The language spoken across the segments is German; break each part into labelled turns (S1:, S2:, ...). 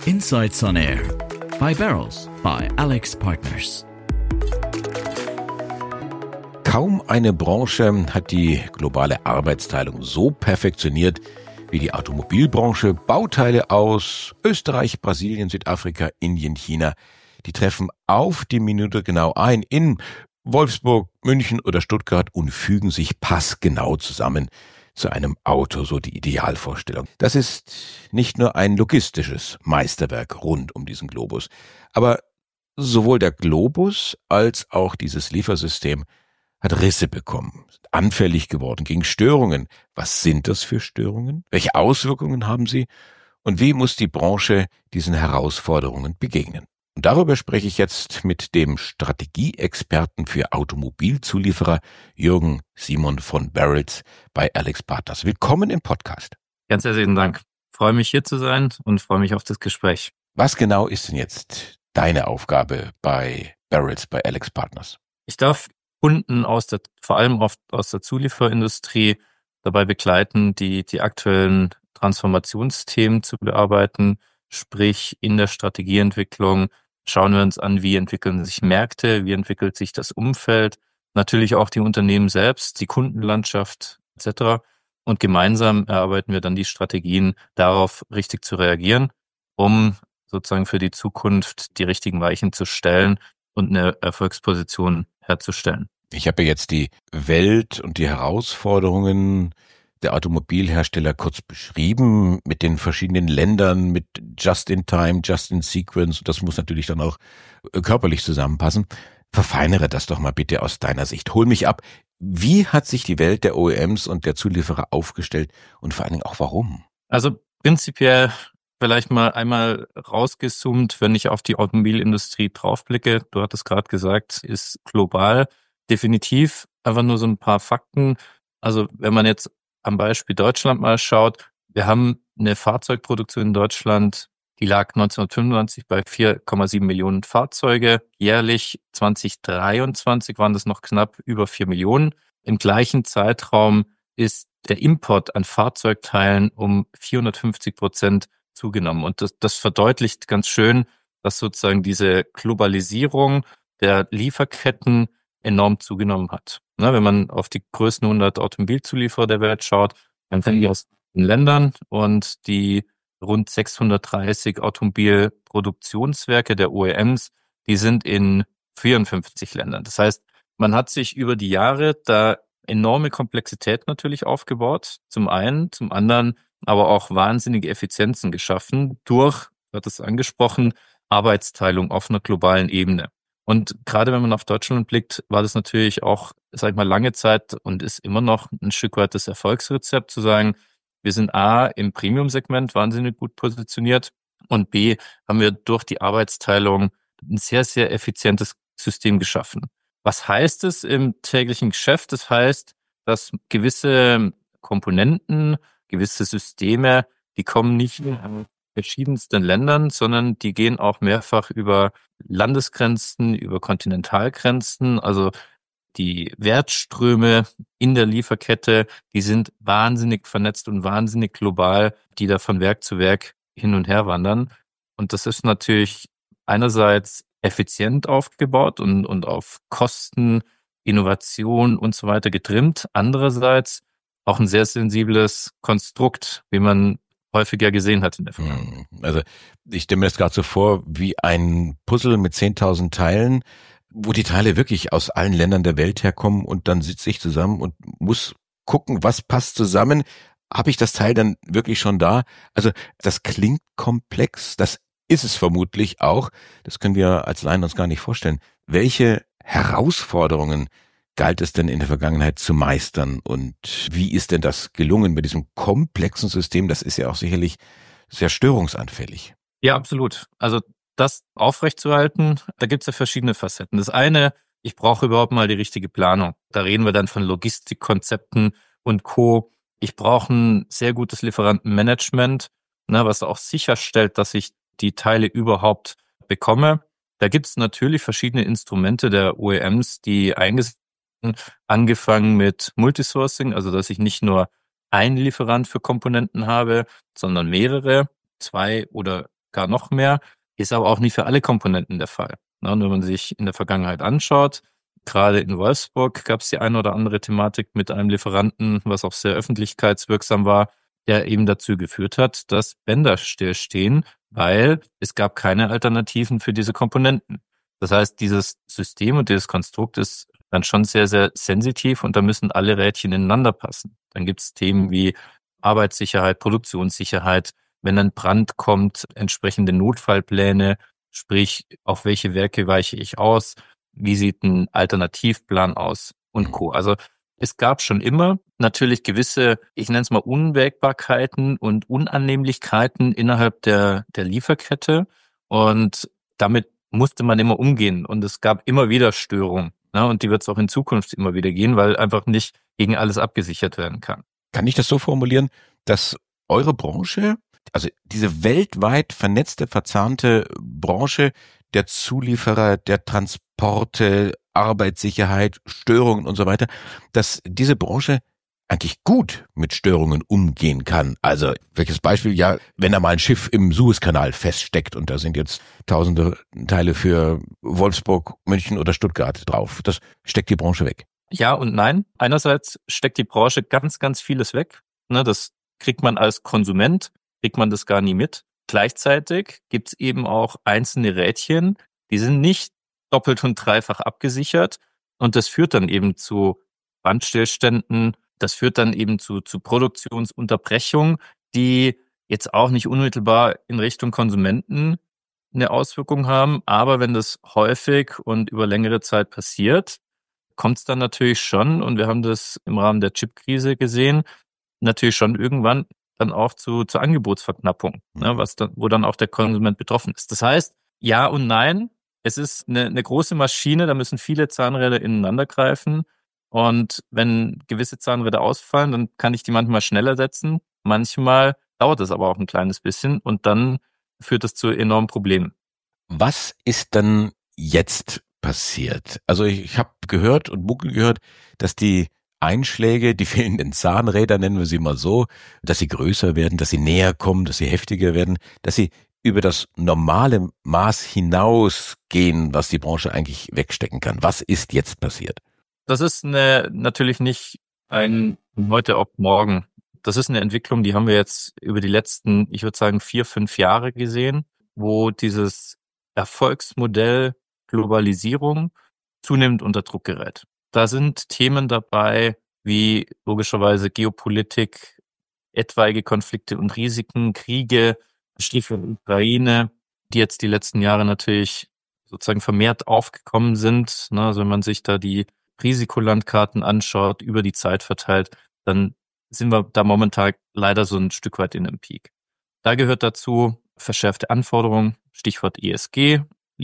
S1: Insights on Air by Barrels bei AlixPartners.
S2: Kaum eine Branche hat die globale Arbeitsteilung so perfektioniert wie die Automobilbranche. Bauteile aus Österreich, Brasilien, Südafrika, Indien, China, die treffen auf die Minute genau ein in Wolfsburg, München oder Stuttgart und fügen sich passgenau zusammen zu einem Auto, so die Idealvorstellung. Das ist nicht nur ein logistisches Meisterwerk rund um diesen Globus, aber sowohl der Globus als auch dieses Liefersystem hat Risse bekommen, ist anfällig geworden gegen Störungen. Was sind das für Störungen? Welche Auswirkungen haben sie? Und wie muss die Branche diesen Herausforderungen begegnen? Und darüber spreche ich jetzt mit dem Strategieexperten für Automobilzulieferer Jürgen Simon von Barrels bei AlixPartners. Willkommen im Podcast.
S3: Ganz herzlichen Dank. Freue mich hier zu sein und freue mich auf das Gespräch.
S2: Was genau ist denn jetzt deine Aufgabe bei Barrels bei AlixPartners?
S3: Ich darf Kunden vor allem aus der Zulieferindustrie dabei begleiten, die aktuellen Transformationsthemen zu bearbeiten, sprich in der Strategieentwicklung schauen wir uns an, wie entwickeln sich Märkte, wie entwickelt sich das Umfeld, natürlich auch die Unternehmen selbst, die Kundenlandschaft etc. Und gemeinsam erarbeiten wir dann die Strategien, darauf richtig zu reagieren, um sozusagen für die Zukunft die richtigen Weichen zu stellen und eine Erfolgsposition herzustellen.
S2: Ich habe jetzt die Welt und die Herausforderungen der Automobilhersteller kurz beschrieben, mit den verschiedenen Ländern, mit Just-in-Time, Just-in-Sequence. Das muss natürlich dann auch körperlich zusammenpassen. Verfeinere das doch mal bitte aus deiner Sicht. Hol mich ab. Wie hat sich die Welt der OEMs und der Zulieferer aufgestellt und vor allen Dingen auch warum?
S3: Also prinzipiell vielleicht mal einmal rausgezoomt, wenn ich auf die Automobilindustrie draufblicke. Du hattest gerade gesagt, ist global. Definitiv einfach nur so ein paar Fakten. Also wenn man jetzt am Beispiel Deutschland mal schaut, wir haben eine Fahrzeugproduktion in Deutschland, die lag 1995 bei 4,7 Millionen Fahrzeuge. Jährlich 2023 waren das noch knapp über 4 Millionen. Im gleichen Zeitraum ist der Import an Fahrzeugteilen um 450% zugenommen. Und das verdeutlicht ganz schön, dass sozusagen diese Globalisierung der Lieferketten enorm zugenommen hat. Wenn man auf die größten 100 Automobilzulieferer der Welt schaut, dann sind die aus den Ländern und die rund 630 Automobilproduktionswerke der OEMs, die sind in 54 Ländern. Das heißt, man hat sich über die Jahre da enorme Komplexität natürlich aufgebaut, zum einen, zum anderen aber auch wahnsinnige Effizienzen geschaffen durch, du hattest es angesprochen, Arbeitsteilung auf einer globalen Ebene. Und gerade wenn man auf Deutschland blickt, war das natürlich auch, sag ich mal, lange Zeit und ist immer noch ein Stück weit das Erfolgsrezept zu sagen, wir sind A, im Premium-Segment wahnsinnig gut positioniert und B, haben wir durch die Arbeitsteilung ein sehr, sehr effizientes System geschaffen. Was heißt es im täglichen Geschäft? Das heißt, dass gewisse Komponenten, gewisse Systeme, die kommen nicht in verschiedensten Ländern, sondern die gehen auch mehrfach über Landesgrenzen, über Kontinentalgrenzen. Also die Wertströme in der Lieferkette, die sind wahnsinnig vernetzt und wahnsinnig global, die da von Werk zu Werk hin und her wandern. Und das ist natürlich einerseits effizient aufgebaut und auf Kosten, Innovation und so weiter getrimmt. Andererseits auch ein sehr sensibles Konstrukt, wie man häufiger gesehen hat in der Vergangenheit.
S2: Also ich stelle mir das gerade so vor, wie ein Puzzle mit 10.000 Teilen, wo die Teile wirklich aus allen Ländern der Welt herkommen und dann sitze ich zusammen und muss gucken, was passt zusammen. Habe ich das Teil dann wirklich schon da? Also das klingt komplex, das ist es vermutlich auch. Das können wir als Laien uns gar nicht vorstellen. Welche Herausforderungen galt es denn in der Vergangenheit zu meistern und wie ist denn das gelungen mit diesem komplexen System? Das ist ja auch sicherlich sehr störungsanfällig.
S3: Ja, absolut. Also das aufrechtzuerhalten, da gibt es ja verschiedene Facetten. Das eine, ich brauche überhaupt mal die richtige Planung. Da reden wir dann von Logistikkonzepten und Co. Ich brauche ein sehr gutes Lieferantenmanagement, was auch sicherstellt, dass ich die Teile überhaupt bekomme. Da gibt es natürlich verschiedene Instrumente der OEMs, die eingesetzt werden, angefangen mit Multisourcing, also dass ich nicht nur einen Lieferant für Komponenten habe, sondern mehrere, 2 oder gar noch mehr, ist aber auch nicht für alle Komponenten der Fall. Wenn man sich in der Vergangenheit anschaut, gerade in Wolfsburg gab es die eine oder andere Thematik mit einem Lieferanten, was auch sehr öffentlichkeitswirksam war, der eben dazu geführt hat, dass Bänder stillstehen, weil es gab keine Alternativen für diese Komponenten. Das heißt, dieses System und dieses Konstrukt ist dann schon sehr, sehr sensitiv und da müssen alle Rädchen ineinander passen. Dann gibt es Themen wie Arbeitssicherheit, Produktionssicherheit, wenn ein Brand kommt, entsprechende Notfallpläne, sprich, auf welche Werke weiche ich aus, wie sieht ein Alternativplan aus und Co. Also es gab schon immer natürlich gewisse, ich nenne es mal Unwägbarkeiten und Unannehmlichkeiten innerhalb der Lieferkette und damit musste man immer umgehen und es gab immer wieder Störungen. Ne? Und die wird es auch in Zukunft immer wieder gehen, weil einfach nicht gegen alles abgesichert werden kann.
S2: Kann ich das so formulieren, dass eure Branche, also diese weltweit vernetzte, verzahnte Branche der Zulieferer, der Transporte, Arbeitssicherheit, Störungen und so weiter, dass diese Branche eigentlich gut mit Störungen umgehen kann. Also, welches Beispiel? Ja, wenn da mal ein Schiff im Suezkanal feststeckt und da sind jetzt tausende Teile für Wolfsburg, München oder Stuttgart drauf. Das steckt die Branche weg.
S3: Ja und nein. Einerseits steckt die Branche ganz, ganz vieles weg. Ne, das kriegt man als Konsument, kriegt man das gar nie mit. Gleichzeitig gibt's eben auch einzelne Rädchen, die sind nicht doppelt und dreifach abgesichert. Und das führt dann eben zu Bandstillständen, das führt dann eben zu Produktionsunterbrechung, die jetzt auch nicht unmittelbar in Richtung Konsumenten eine Auswirkung haben. Aber wenn das häufig und über längere Zeit passiert, kommt es dann natürlich schon, und wir haben das im Rahmen der Chipkrise gesehen, natürlich schon irgendwann dann auch zur Angebotsverknappung, ne, wo dann auch der Konsument betroffen ist. Das heißt, ja und nein, es ist eine große Maschine, da müssen viele Zahnräder ineinander greifen. Und wenn gewisse Zahnräder ausfallen, dann kann ich die manchmal schneller setzen. Manchmal dauert es aber auch ein kleines bisschen und dann führt es zu enormen Problemen.
S2: Was ist dann jetzt passiert? Also ich habe gehört und Muckel gehört, dass die Einschläge, die fehlenden Zahnräder, nennen wir sie mal so, dass sie größer werden, dass sie näher kommen, dass sie heftiger werden, dass sie über das normale Maß hinausgehen, was die Branche eigentlich wegstecken kann. Was ist jetzt passiert?
S3: Das ist natürlich nicht ein heute auf morgen. Das ist eine Entwicklung, die haben wir jetzt über die letzten, ich würde sagen, 4, 5 Jahre gesehen, wo dieses Erfolgsmodell Globalisierung zunehmend unter Druck gerät. Da sind Themen dabei wie logischerweise Geopolitik, etwaige Konflikte und Risiken, Kriege, Stichwort Ukraine, die jetzt die letzten Jahre natürlich sozusagen vermehrt aufgekommen sind. Also wenn man sich da die Risikolandkarten anschaut, über die Zeit verteilt, dann sind wir da momentan leider so ein Stück weit in einem Peak. Da gehört dazu verschärfte Anforderungen, Stichwort ESG,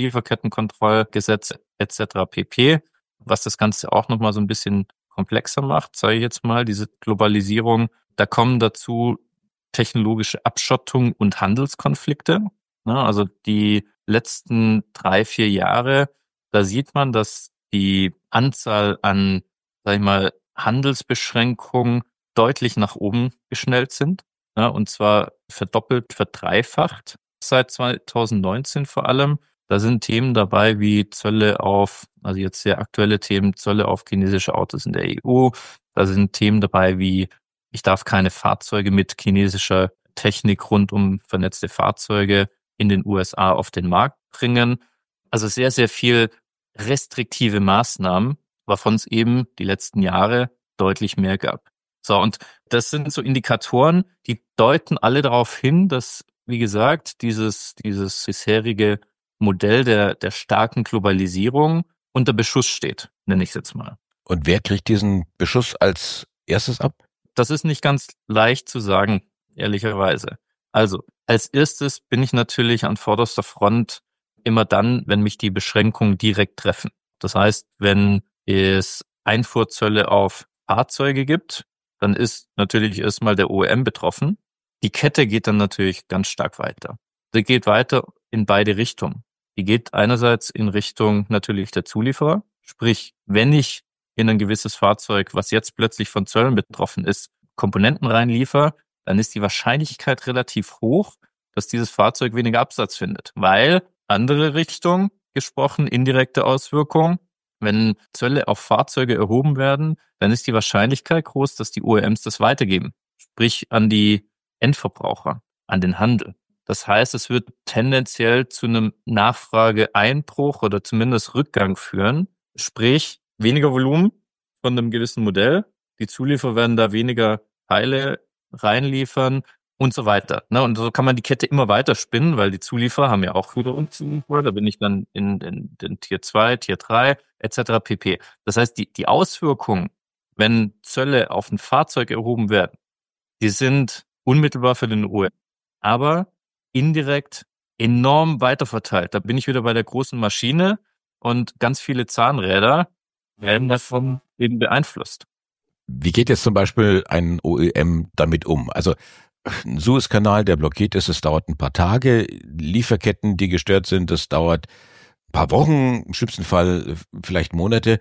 S3: Lieferkettenkontrollgesetz etc. pp., was das Ganze auch nochmal so ein bisschen komplexer macht, sage ich jetzt mal, diese Globalisierung. Da kommen dazu technologische Abschottung und Handelskonflikte. Also die letzten 3, 4 Jahre, da sieht man, dass die Anzahl an, sag ich mal, Handelsbeschränkungen deutlich nach oben geschnellt sind. Und zwar verdoppelt, verdreifacht seit 2019 vor allem. Da sind Themen dabei wie Zölle auf, also jetzt sehr aktuelle Themen, Zölle auf chinesische Autos in der EU. Da sind Themen dabei wie, ich darf keine Fahrzeuge mit chinesischer Technik rund um vernetzte Fahrzeuge in den USA auf den Markt bringen. Also sehr, sehr viel restriktive Maßnahmen, wovon es eben die letzten Jahre deutlich mehr gab. So, und das sind so Indikatoren, die deuten alle darauf hin, dass, wie gesagt, dieses bisherige Modell der starken Globalisierung unter Beschuss steht, nenne ich es jetzt mal.
S2: Und wer kriegt diesen Beschuss als erstes ab?
S3: Das ist nicht ganz leicht zu sagen, ehrlicherweise. Also, als erstes bin ich natürlich an vorderster Front immer dann, wenn mich die Beschränkungen direkt treffen. Das heißt, wenn es Einfuhrzölle auf Fahrzeuge gibt, dann ist natürlich erstmal der OEM betroffen. Die Kette geht dann natürlich ganz stark weiter. Sie geht weiter in beide Richtungen. Die geht einerseits in Richtung natürlich der Zulieferer. Sprich, wenn ich in ein gewisses Fahrzeug, was jetzt plötzlich von Zöllen betroffen ist, Komponenten reinliefer, dann ist die Wahrscheinlichkeit relativ hoch, dass dieses Fahrzeug weniger Absatz findet. Weil, andere Richtung gesprochen, indirekte Auswirkung, wenn Zölle auf Fahrzeuge erhoben werden, dann ist die Wahrscheinlichkeit groß, dass die OEMs das weitergeben. Sprich an die Endverbraucher, an den Handel. Das heißt, es wird tendenziell zu einem Nachfrageeinbruch oder zumindest Rückgang führen. Sprich, weniger Volumen von einem gewissen Modell. Die Zulieferer werden da weniger Teile reinliefern und so weiter. Und so kann man die Kette immer weiter spinnen, weil die Zulieferer haben ja auch wieder Zulieferer. Da bin ich dann in den Tier 2, Tier 3 etc. pp. Das heißt, die Auswirkungen, wenn Zölle auf ein Fahrzeug erhoben werden, die sind unmittelbar für den OEM, aber indirekt enorm weiterverteilt. Da bin ich wieder bei der großen Maschine und ganz viele Zahnräder werden davon eben beeinflusst.
S2: Wie geht jetzt zum Beispiel ein OEM damit um? Also ein Suezkanal, der blockiert ist, es dauert ein paar Tage. Lieferketten, die gestört sind, das dauert ein paar Wochen, im schlimmsten Fall vielleicht Monate.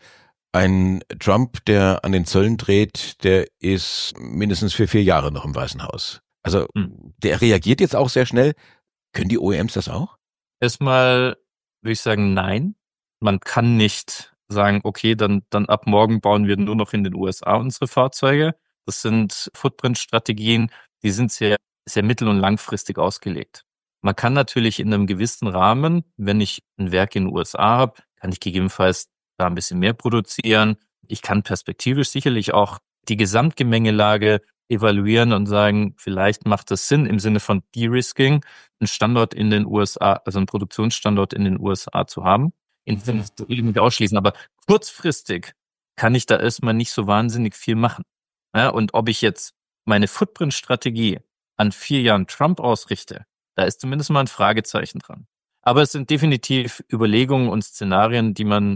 S2: Ein Trump, der an den Zöllen dreht, der ist mindestens für 4 Jahre noch im Weißen Haus. Also der reagiert jetzt auch sehr schnell. Können die OEMs das auch?
S3: Erstmal würde ich sagen, nein. Man kann nicht sagen, okay, dann ab morgen bauen wir nur noch in den USA unsere Fahrzeuge. Das sind Footprint-Strategien, die sind sehr, sehr mittel- und langfristig ausgelegt. Man kann natürlich in einem gewissen Rahmen, wenn ich ein Werk in den USA habe, kann ich gegebenenfalls da ein bisschen mehr produzieren. Ich kann perspektivisch sicherlich auch die Gesamtgemengelage evaluieren und sagen, vielleicht macht es Sinn im Sinne von De-Risking, einen Standort in den USA, also einen Produktionsstandort in den USA zu haben. Nicht ausschließen, aber kurzfristig kann ich da erstmal nicht so wahnsinnig viel machen. Ja, und ob ich jetzt meine Footprint-Strategie an 4 Jahren Trump ausrichte, da ist zumindest mal ein Fragezeichen dran. Aber es sind definitiv Überlegungen und Szenarien, die man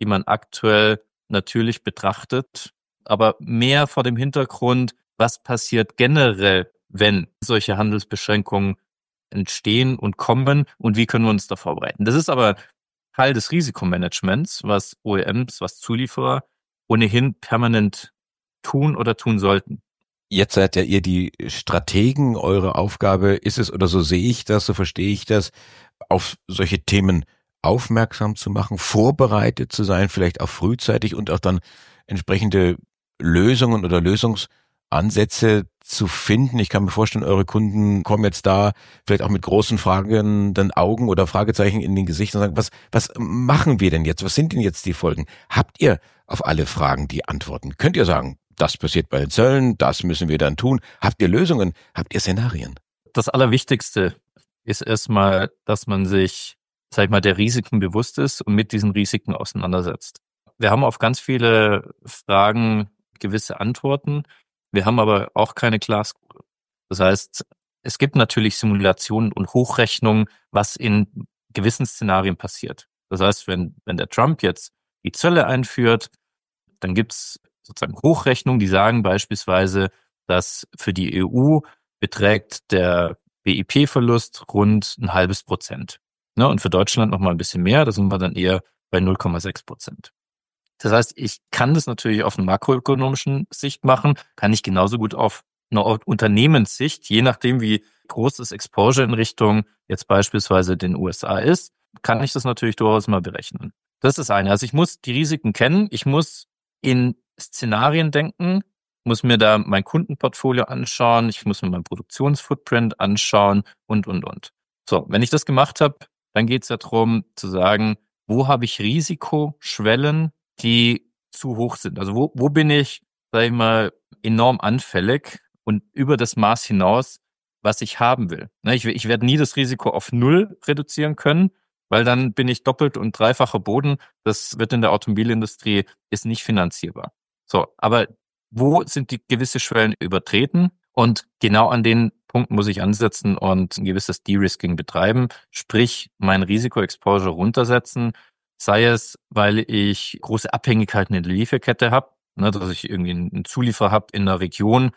S3: aktuell natürlich betrachtet, aber mehr vor dem Hintergrund, was passiert generell, wenn solche Handelsbeschränkungen entstehen und kommen und wie können wir uns da vorbereiten. Das ist aber Teil des Risikomanagements, was OEMs, was Zulieferer ohnehin permanent tun oder tun sollten.
S2: Jetzt seid ja ihr die Strategen. Eure Aufgabe ist es, oder so sehe ich das, so verstehe ich das, auf solche Themen aufmerksam zu machen, vorbereitet zu sein, vielleicht auch frühzeitig und auch dann entsprechende Lösungen oder Lösungsansätze zu finden. Ich kann mir vorstellen, eure Kunden kommen jetzt da vielleicht auch mit großen fragenden Augen oder Fragezeichen in den Gesichtern und sagen, was machen wir denn jetzt? Was sind denn jetzt die Folgen? Habt ihr auf alle Fragen die Antworten? Könnt ihr sagen, das passiert bei den Zöllen, das müssen wir dann tun? Habt ihr Lösungen? Habt ihr Szenarien?
S3: Das Allerwichtigste ist erstmal, dass man sich, sag ich mal, der Risiken bewusst ist und mit diesen Risiken auseinandersetzt. Wir haben auf ganz viele Fragen gewisse Antworten. Wir haben aber auch keine Glaskugel. Das heißt, es gibt natürlich Simulationen und Hochrechnungen, was in gewissen Szenarien passiert. Das heißt, wenn der Trump jetzt die Zölle einführt, dann gibt's sozusagen Hochrechnungen, die sagen beispielsweise, dass für die EU beträgt der BIP-Verlust rund 0,5%. Und für Deutschland noch mal ein bisschen mehr, da sind wir dann eher bei 0,6%. Das heißt, ich kann das natürlich auf einer makroökonomischen Sicht machen, kann ich genauso gut auf einer Unternehmenssicht, je nachdem wie groß das Exposure in Richtung jetzt beispielsweise den USA ist, kann ich das natürlich durchaus mal berechnen. Das ist das eine. Also ich muss die Risiken kennen, ich muss in Szenarien denken, muss mir da mein Kundenportfolio anschauen, ich muss mir meinen Produktionsfootprint anschauen und. So, wenn ich das gemacht habe, dann geht es ja darum zu sagen, wo habe ich Risikoschwellen, die zu hoch sind? Also wo bin ich, sag ich mal, enorm anfällig und über das Maß hinaus, was ich haben will. Ich werde nie das Risiko auf 0 reduzieren können, weil dann bin ich doppelt und dreifacher Boden. Das wird in der Automobilindustrie, ist nicht finanzierbar. So, aber wo sind die gewisse Schwellen übertreten? Und genau an den Punkten muss ich ansetzen und ein gewisses De-Risking betreiben, sprich mein Risikoexposure runtersetzen, sei es, weil ich große Abhängigkeiten in der Lieferkette habe, dass ich irgendwie einen Zulieferer habe in einer Region,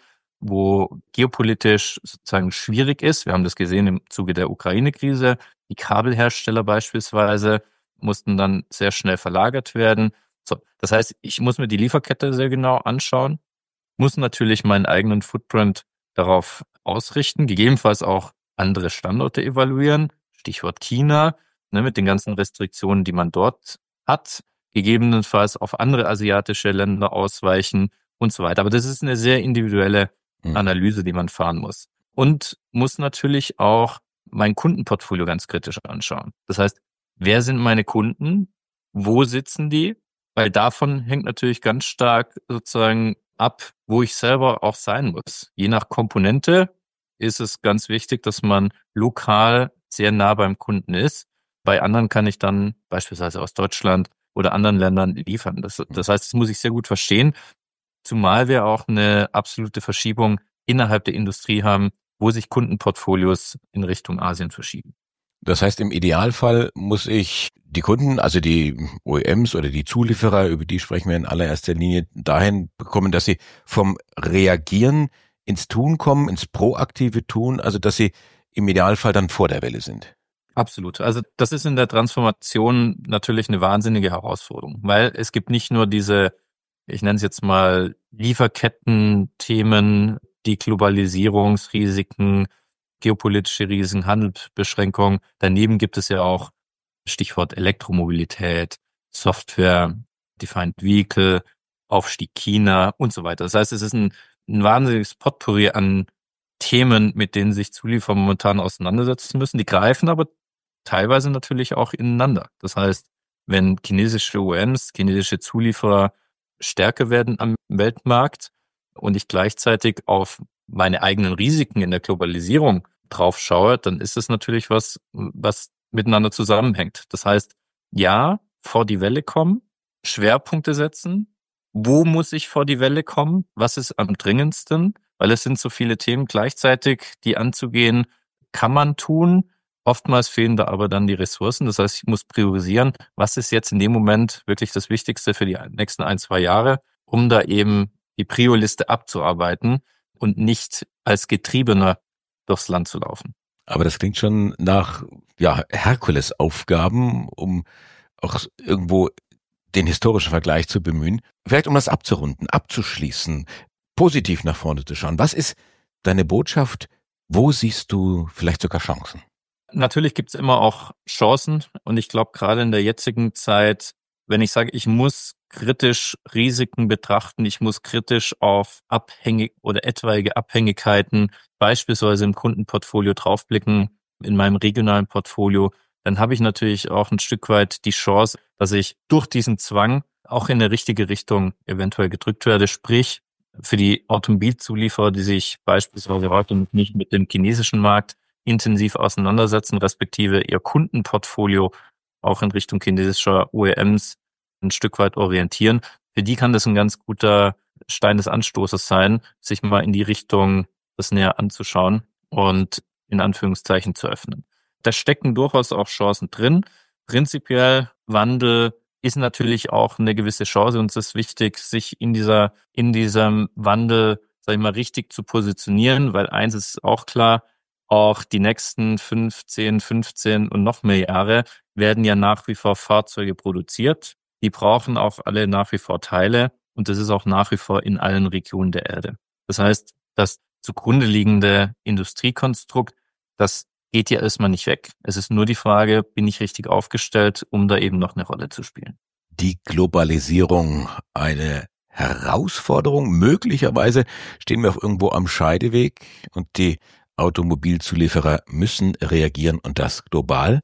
S3: wo geopolitisch sozusagen schwierig ist. Wir haben das gesehen im Zuge der Ukraine-Krise. Die Kabelhersteller beispielsweise mussten dann sehr schnell verlagert werden. So, das heißt, ich muss mir die Lieferkette sehr genau anschauen, muss natürlich meinen eigenen Footprint darauf ausrichten, gegebenenfalls auch andere Standorte evaluieren, Stichwort China, mit den ganzen Restriktionen, die man dort hat, gegebenenfalls auf andere asiatische Länder ausweichen und so weiter. Aber das ist eine sehr individuelle Analyse, die man fahren muss. Und muss natürlich auch mein Kundenportfolio ganz kritisch anschauen. Das heißt, wer sind meine Kunden? Wo sitzen die? Weil davon hängt natürlich ganz stark sozusagen ab, wo ich selber auch sein muss. Je nach Komponente ist es ganz wichtig, dass man lokal sehr nah beim Kunden ist. Bei anderen kann ich dann beispielsweise aus Deutschland oder anderen Ländern liefern. Das heißt, das muss ich sehr gut verstehen, zumal wir auch eine absolute Verschiebung innerhalb der Industrie haben, wo sich Kundenportfolios in Richtung Asien verschieben.
S2: Das heißt, im Idealfall muss ich die Kunden, also die OEMs oder die Zulieferer, über die sprechen wir in allererster Linie, dahin bekommen, dass sie vom Reagieren ins Tun kommen, ins proaktive Tun, also dass sie im Idealfall dann vor der Welle sind.
S3: Absolut. Also das ist in der Transformation natürlich eine wahnsinnige Herausforderung, weil es gibt nicht nur diese, ich nenne es jetzt mal Lieferketten-Themen, die Globalisierungsrisiken, geopolitische Risiken, Handelsbeschränkungen. Daneben gibt es ja auch Stichwort Elektromobilität, Software, Defined Vehicle, Aufstieg China und so weiter. Das heißt, es ist ein wahnsinniges Potpourri an Themen, mit denen sich Zulieferer momentan auseinandersetzen müssen. Die greifen aber teilweise natürlich auch ineinander. Das heißt, wenn chinesische OEMs, chinesische Zulieferer stärker werden am Weltmarkt und ich gleichzeitig auf meine eigenen Risiken in der Globalisierung drauf schaue, dann ist es natürlich was miteinander zusammenhängt. Das heißt, ja, vor die Welle kommen, Schwerpunkte setzen. Wo muss ich vor die Welle kommen? Was ist am dringendsten? Weil es sind so viele Themen gleichzeitig, die anzugehen, kann man tun. Oftmals fehlen da aber dann die Ressourcen. Das heißt, ich muss priorisieren, was ist jetzt in dem Moment wirklich das Wichtigste für die nächsten 1-2 Jahre, um da eben die Prio-Liste abzuarbeiten und nicht als Getriebener durchs Land zu laufen.
S2: Aber das klingt schon nach Herkulesaufgaben, um auch irgendwo den historischen Vergleich zu bemühen. Vielleicht um das abzurunden, abzuschließen, positiv nach vorne zu schauen. Was ist deine Botschaft? Wo siehst du vielleicht sogar Chancen?
S3: Natürlich gibt es immer auch Chancen und ich glaube gerade in der jetzigen Zeit, wenn ich sage, ich muss kritisch Risiken betrachten, ich muss kritisch auf etwaige Abhängigkeiten beispielsweise im Kundenportfolio draufblicken, in meinem regionalen Portfolio, dann habe ich natürlich auch ein Stück weit die Chance, dass ich durch diesen Zwang auch in eine richtige Richtung eventuell gedrückt werde. Sprich, für die Automobilzulieferer, die sich beispielsweise heute nicht mit dem chinesischen Markt intensiv auseinandersetzen, respektive ihr Kundenportfolio auch in Richtung chinesischer OEMs ein Stück weit orientieren. Für die kann das ein ganz guter Stein des Anstoßes sein, sich mal in die Richtung das näher anzuschauen und in Anführungszeichen zu öffnen. Da stecken durchaus auch Chancen drin. Prinzipiell Wandel ist natürlich auch eine gewisse Chance und es ist wichtig, sich in diesem Wandel, sag ich mal, richtig zu positionieren, weil eins ist auch klar, auch die nächsten 15 und noch mehr Jahre werden ja nach wie vor Fahrzeuge produziert. Die brauchen auch alle nach wie vor Teile und das ist auch nach wie vor in allen Regionen der Erde. Das heißt, das zugrunde liegende Industriekonstrukt, das geht ja erstmal nicht weg. Es ist nur die Frage, bin ich richtig aufgestellt, um da eben noch eine Rolle zu spielen.
S2: Die Globalisierung, eine Herausforderung. Möglicherweise stehen wir auch irgendwo am Scheideweg und die Automobilzulieferer müssen reagieren und das global.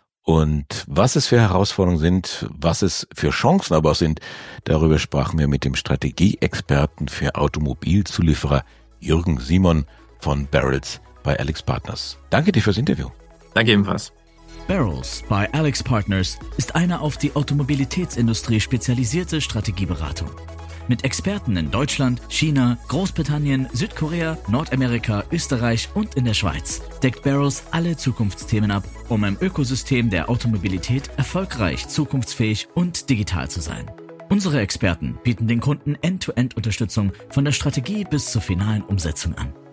S2: Und was es für Herausforderungen sind, was es für Chancen aber auch sind, darüber sprachen wir mit dem Strategieexperten für Automobilzulieferer Jürgen Simon von Barrels bei AlixPartners. Danke dir fürs Interview.
S3: Danke ebenfalls.
S1: Barrels bei AlixPartners ist eine auf die Automobilitätsindustrie spezialisierte Strategieberatung. Mit Experten in Deutschland, China, Großbritannien, Südkorea, Nordamerika, Österreich und in der Schweiz deckt Barrels alle Zukunftsthemen ab, um im Ökosystem der Automobilität erfolgreich, zukunftsfähig und digital zu sein. Unsere Experten bieten den Kunden End-to-End-Unterstützung von der Strategie bis zur finalen Umsetzung an.